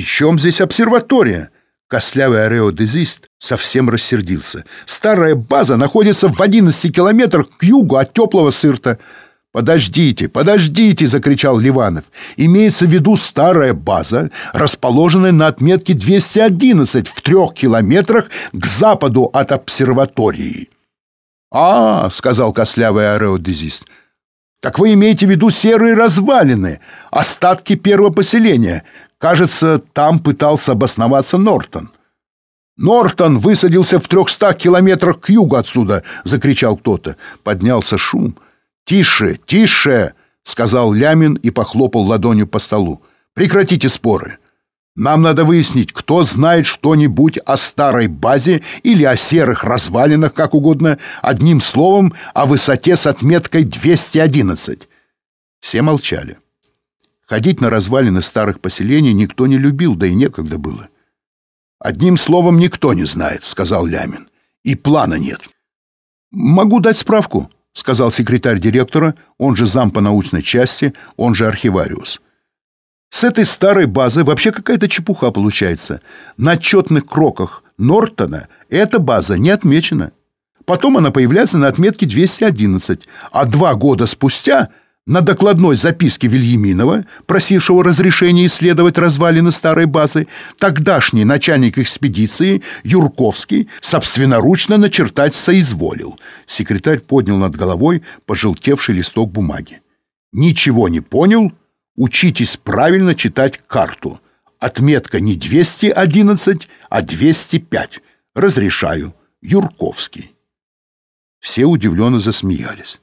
чем здесь обсерватория?» Костлявый ареодезист совсем рассердился. «Старая база находится в 11 километрах к югу от теплого Сырта». «Подождите, подождите!» — закричал Ливанов. «Имеется в виду старая база, расположенная на отметке 211 в 3 километрах к западу от обсерватории». «А, — сказал костлявый ареодезист, — так вы имеете в виду серые развалины, остатки первого поселения. Кажется, там пытался обосноваться Нортон». «Нортон высадился в 300 километрах к югу отсюда!» — закричал кто-то. Поднялся шум. «Тише, тише!» — сказал Лямин и похлопал ладонью по столу. «Прекратите споры. Нам надо выяснить, кто знает что-нибудь о старой базе или о серых развалинах, как угодно, одним словом, о высоте с отметкой 211. Все молчали. Ходить на развалины старых поселений никто не любил, да и некогда было. «Одним словом, никто не знает», — сказал Лямин. «И плана нет». «Могу дать справку», — сказал секретарь директора, он же зам по научной части, он же архивариус. «С этой старой базы вообще какая-то чепуха получается. На отчетных кроках Нортона эта база не отмечена. Потом она появляется на отметке 211, а 2 года спустя на докладной записке Вильяминова, просившего разрешения исследовать развалины старой базы, тогдашний начальник экспедиции Юрковский собственноручно начертать соизволил». Секретарь поднял над головой пожелтевший листок бумаги. «Ничего не понял? Учитесь правильно читать карту. Отметка не 211, а 205. Разрешаю. Юрковский». Все удивленно засмеялись.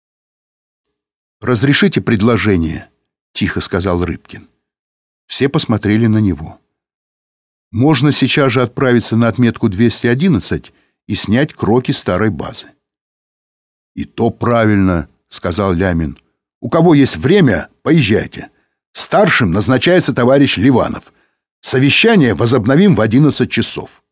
«Разрешите предложение», — тихо сказал Рыбкин. Все посмотрели на него. «Можно сейчас же отправиться на отметку 211 и снять кроки старой базы». «И то правильно», — сказал Лямин. «У кого есть время, поезжайте. Старшим назначается товарищ Ливанов. Совещание возобновим в 11 часов».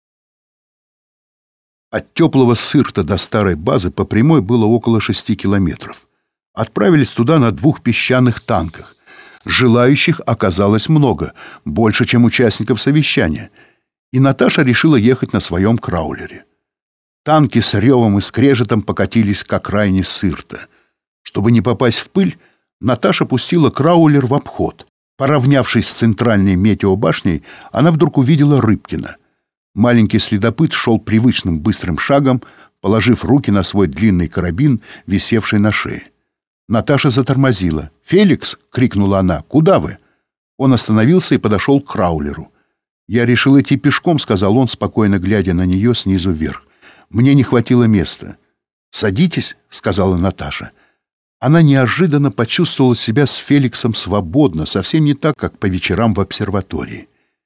От теплого Сырта до старой базы по прямой было около 6 километров. Отправились туда на 2 песчаных танках. Желающих оказалось много, больше, чем участников совещания. И Наташа решила ехать на своем краулере. Танки с ревом и скрежетом покатились к окраине Сырта. Чтобы не попасть в пыль, Наташа пустила краулер в обход. Поравнявшись с центральной метеобашней, она вдруг увидела Рыбкина. Маленький следопыт шел привычным быстрым шагом, положив руки на свой длинный карабин, висевший на шее. Наташа затормозила. «Феликс!» — крикнула она. «Куда вы?» Он остановился и подошел к краулеру. «Я решил идти пешком», — сказал он, спокойно глядя на нее снизу вверх. «Мне не хватило места». «Садитесь», — сказала Наташа. Она неожиданно почувствовала себя с Феликсом свободно, совсем не так, как по вечерам в обсерватории.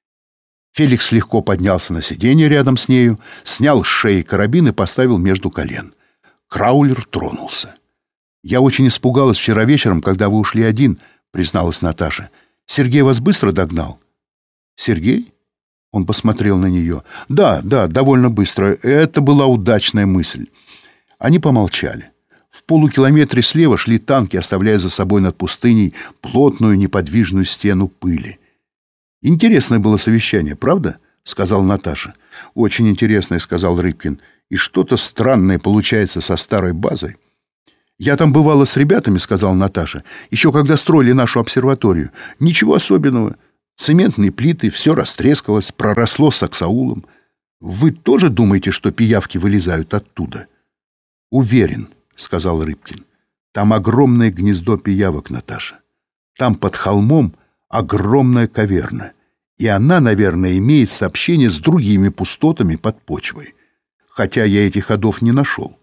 Феликс легко поднялся на сиденье рядом с нею, снял с шеи карабин и поставил между колен. Краулер тронулся. «Я очень испугалась вчера вечером, когда вы ушли один», — призналась Наташа. «Сергей вас быстро догнал?» «Сергей?» Он посмотрел на нее. «Да, довольно быстро. Это была удачная мысль». Они помолчали. В полукилометре слева шли танки, оставляя за собой над пустыней плотную неподвижную стену пыли. «Интересное было совещание, правда?» — сказала Наташа. «Очень интересное», — сказал Рыбкин. «И что-то странное получается со старой базой». «Я там бывала с ребятами», — сказала Наташа, «еще когда строили нашу обсерваторию. Ничего особенного. Цементные плиты, все растрескалось, проросло саксаулом. Вы тоже думаете, что пиявки вылезают оттуда?» «Уверен», — сказал Рыбкин. «Там огромное гнездо пиявок, Наташа. Там под холмом огромная каверна. И она, наверное, имеет сообщение с другими пустотами под почвой. Хотя я этих ходов не нашел».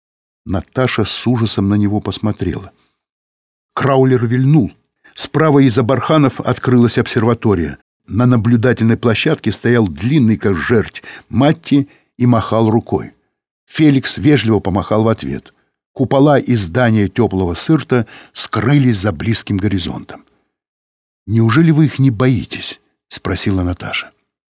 Наташа с ужасом на него посмотрела. Краулер вильнул. Справа из-за барханов открылась обсерватория. На наблюдательной площадке стоял длинный, как жерть, Матти и махал рукой. Феликс вежливо помахал в ответ. Купола и здания теплого Сырта скрылись за близким горизонтом. «Неужели вы их не боитесь?» — спросила Наташа.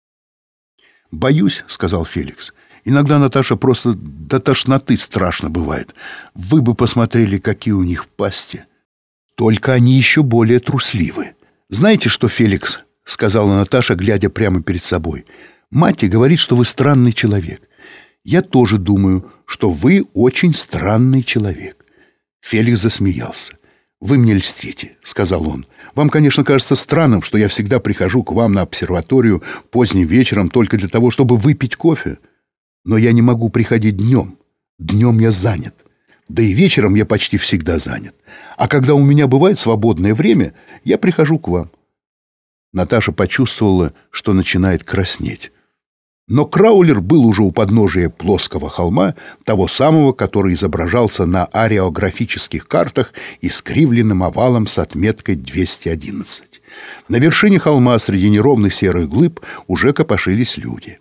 «Боюсь», — сказал Феликс. «Иногда, Наташа, просто до тошноты страшно бывает. Вы бы посмотрели, какие у них пасти. Только они еще более трусливы. Знаете что, Феликс?» сказала Наташа, глядя прямо перед собой. «Мати говорит, что вы странный человек. Я тоже думаю, что вы очень странный человек». Феликс засмеялся. «Вы мне льстите», — сказал он. «Вам, конечно, кажется странным, что я всегда прихожу к вам на обсерваторию поздним вечером только для того, чтобы выпить кофе. Но я не могу приходить днем. Днем я занят. Да и вечером я почти всегда занят. А когда у меня бывает свободное время, я прихожу к вам». Наташа почувствовала, что начинает краснеть. Но Краулер был уже у подножия плоского холма, того самого, который изображался на ареографических картах искривленным овалом с отметкой 211. На вершине холма среди неровных серых глыб уже копошились люди.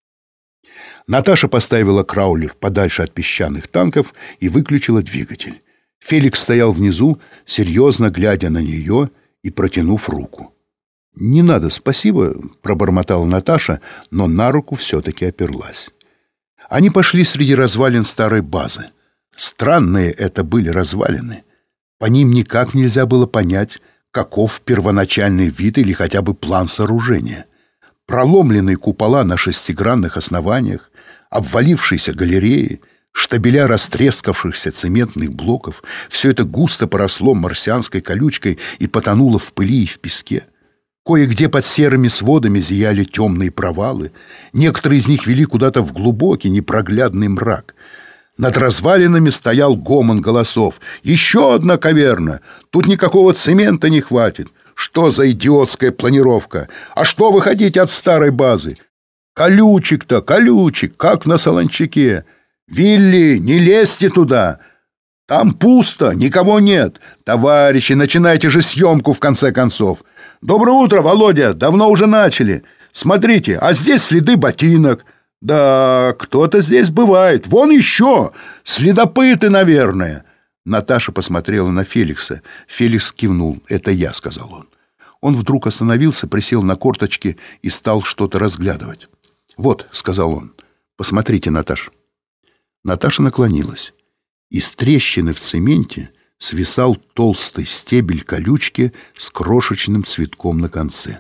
Наташа поставила Краулер подальше от песчаных танков и выключила двигатель. Феликс стоял внизу, серьезно глядя на нее и протянув руку. «Не надо, спасибо», — пробормотала Наташа, но на руку все-таки оперлась. Они пошли среди развалин старой базы. Странные это были развалины. По ним никак нельзя было понять, каков первоначальный вид или хотя бы план сооружения. Проломленные купола на шестигранных основаниях, обвалившиеся галереи, штабеля растрескавшихся цементных блоков — все это густо поросло марсианской колючкой и потонуло в пыли и в песке. Кое-где под серыми сводами зияли темные провалы. Некоторые из них вели куда-то в глубокий, непроглядный мрак. Над развалинами стоял гомон голосов. «Еще одна каверна! Тут никакого цемента не хватит! Что за идиотская планировка? А что вы хотите от старой базы? Колючек-то, колючек, как на солончаке! Вилли, не лезьте туда! Там пусто, никого нет! Товарищи, начинайте же съемку в конце концов! Доброе утро, Володя! Давно уже начали! Смотрите, а здесь следы ботинок! Да, кто-то здесь бывает! Вон еще! Следопыты, наверное!» Наташа посмотрела на Феликса. Феликс кивнул. «Это я», — сказал он. Он вдруг остановился, присел на корточки и стал что-то разглядывать. «Вот», — сказал он, — «посмотрите, Наташа». Наташа наклонилась. Из трещины в цементе свисал толстый стебель колючки с крошечным цветком на конце.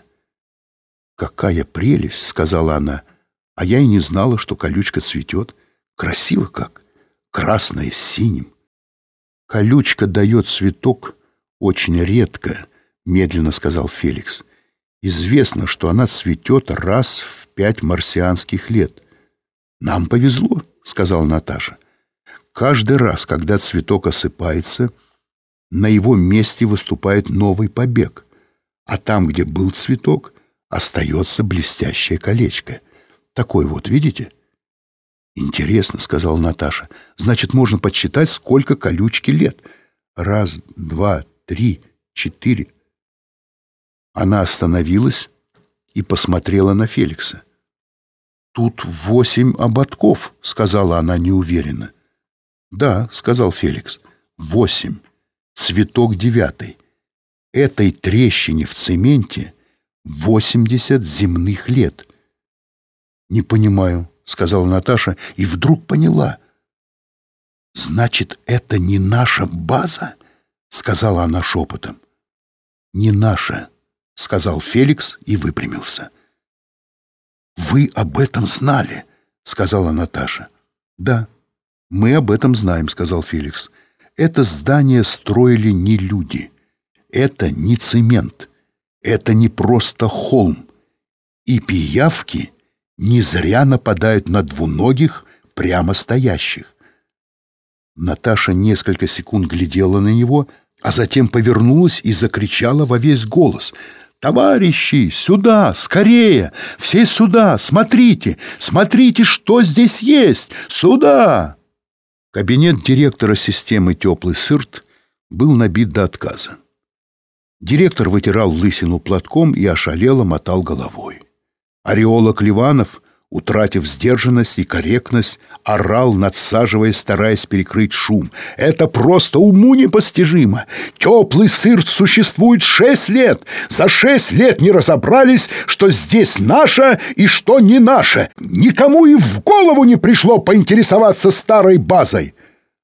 «Какая прелесть!» — сказала она. «А я и не знала, что колючка цветет. Красиво как! Красное с синим!» «Колючка дает цветок очень редко», — медленно сказал Феликс. «Известно, что она цветет раз в 5 марсианских лет». «Нам повезло», — сказала Наташа. «Каждый раз, когда цветок осыпается, на его месте выступает новый побег, а там, где был цветок, остается блестящее колечко. Такое вот, видите?» «Интересно», — сказала Наташа. «Значит, можно подсчитать, сколько колючки лет. 1, 2, 3, 4». Она остановилась и посмотрела на Феликса. «Тут 8 ободков», — сказала она неуверенно. «Да», — сказал Феликс, — 8. Цветок 9. Этой трещине в цементе 80 земных лет». «Не понимаю», — сказала Наташа, и вдруг поняла. «Значит, это не наша база?» — сказала она шепотом. «Не наша», — сказал Феликс и выпрямился. «Вы об этом знали?» — сказала Наташа. «Да, мы об этом знаем», — сказал Феликс. «Это здание строили не люди. Это не цемент. Это не просто холм. И пиявки не зря нападают на двуногих, прямо стоящих». Наташа несколько секунд глядела на него, а затем повернулась и закричала во весь голос: «Товарищи, сюда, скорее! Все сюда! Смотрите! Смотрите, что здесь есть! Сюда!» Кабинет директора системы «Теплый сырт» был набит до отказа. Директор вытирал лысину платком и ошалело мотал головой. Ареолог Ливанов, утратив сдержанность и корректность, орал, надсаживаясь, стараясь перекрыть шум. «Это просто уму непостижимо! Теплый сырт существует 6 лет! За 6 лет не разобрались, что здесь наше и что не наше! Никому и в голову не пришло поинтересоваться старой базой!»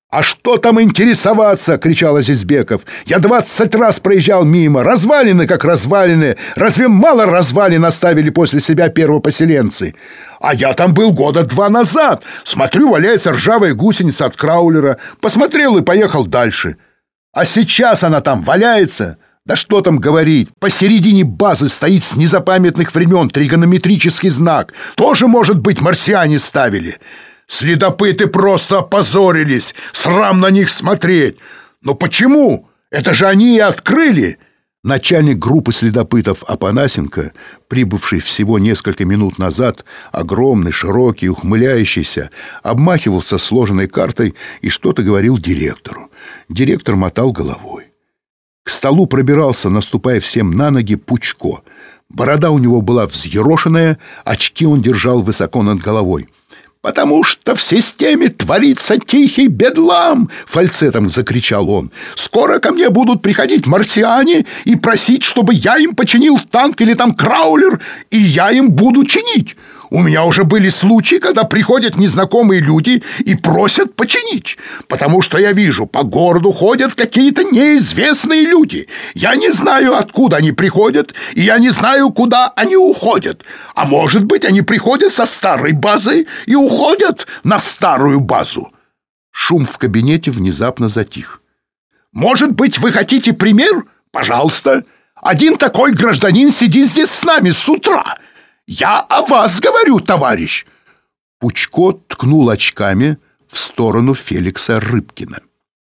«А что там интересоваться?» — кричал Азизбеков. «Я 20 раз проезжал мимо. Развалины как развалины. Разве мало развалин оставили после себя первопоселенцы? А я там был года 2 назад. Смотрю, валяется ржавая гусеница от краулера. Посмотрел и поехал дальше. А сейчас она там валяется. Да что там говорить, посередине базы стоит с незапамятных времен тригонометрический знак. Тоже, может быть, марсиане ставили. Следопыты просто опозорились. Срам на них смотреть. Но почему? Это же они и открыли!» Начальник группы следопытов Апанасенко, прибывший всего несколько минут назад, огромный, широкий, ухмыляющийся, обмахивался сложенной картой и что-то говорил директору. Директор мотал головой. К столу пробирался, наступая всем на ноги, Пучко. Борода у него была взъерошенная, очки он держал высоко над головой. «Потому что в системе творится тихий бедлам!» — фальцетом закричал он. «Скоро ко мне будут приходить марсиане и просить, чтобы я им починил танк или там краулер, и я им буду чинить. У меня уже были случаи, когда приходят незнакомые люди и просят починить, потому что я вижу, по городу ходят какие-то неизвестные люди. Я не знаю, откуда они приходят, и я не знаю, куда они уходят. А может быть, они приходят со старой базы и уходят на старую базу». Шум в кабинете внезапно затих. «Может быть, вы хотите пример? Пожалуйста. Один такой гражданин сидит здесь с нами с утра. Я о вас говорю, товарищ!» Пучко ткнул очками в сторону Феликса Рыбкина.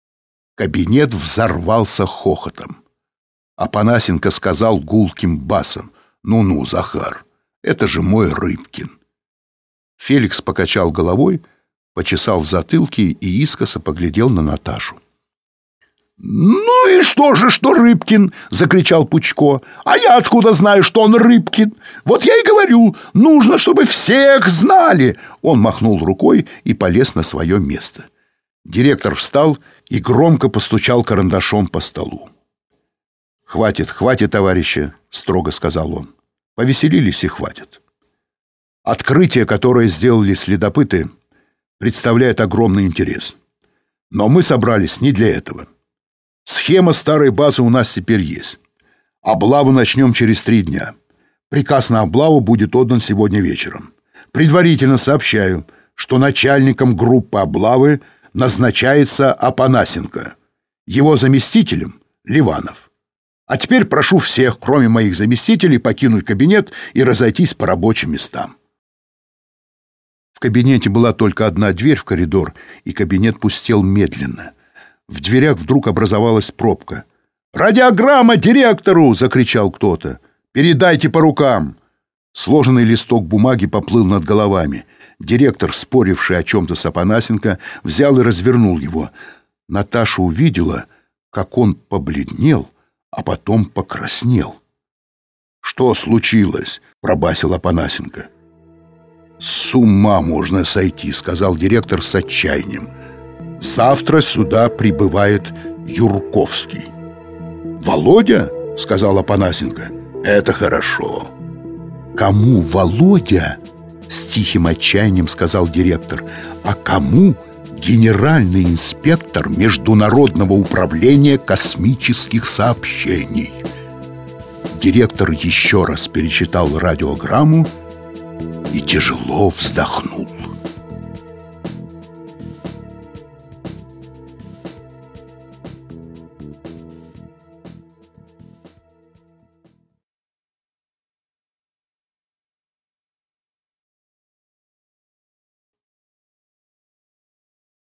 Кабинет взорвался хохотом. Апанасенко сказал гулким басом: «Ну-ну, Захар, это же мой Рыбкин». Феликс покачал головой, почесал в затылке и искоса поглядел на Наташу. «Ну и что же, что Рыбкин?» — закричал Пучко. «А я откуда знаю, что он Рыбкин? Вот я и говорю, нужно, чтобы всех знали!» Он махнул рукой и полез на свое место. Директор встал и громко постучал карандашом по столу. «Хватит, хватит, товарищи!» — строго сказал он. «Повеселились и хватит. Открытие, которое сделали следопыты, представляет огромный интерес. Но мы собрались не для этого. Схема старой базы у нас теперь есть. Облаву начнем через 3 дня. Приказ на облаву будет отдан сегодня вечером. Предварительно сообщаю, что начальником группы облавы назначается Апанасенко. Его заместителем — Ливанов. А теперь прошу всех, кроме моих заместителей, покинуть кабинет и разойтись по рабочим местам». В кабинете была только одна дверь в коридор, и кабинет пустел медленно. В дверях вдруг образовалась пробка. «Радиограмма директору!» — закричал кто-то. «Передайте по рукам!» Сложенный листок бумаги поплыл над головами. Директор, споривший о чем-то с Апанасенко, взял и развернул его. Наташа увидела, как он побледнел, а потом покраснел. «Что случилось?» — пробасил Апанасенко. «С ума можно сойти», — сказал директор с отчаянием. «Завтра сюда прибывает Юрковский». «Володя?» — сказал Апанасенко. «Это хорошо». «Кому Володя?» — с тихим отчаянием сказал директор. «А кому генеральный инспектор Международного управления космических сообщений?» Директор еще раз перечитал радиограмму и тяжело вздохнул.